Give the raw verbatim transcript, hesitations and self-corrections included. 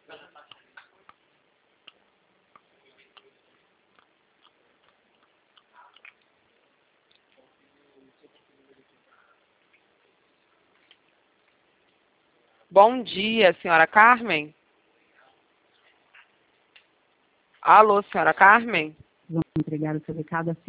Bom dia, senhora Carmen. Alô, senhora Carmen? Vamos entregar o seu recado assim.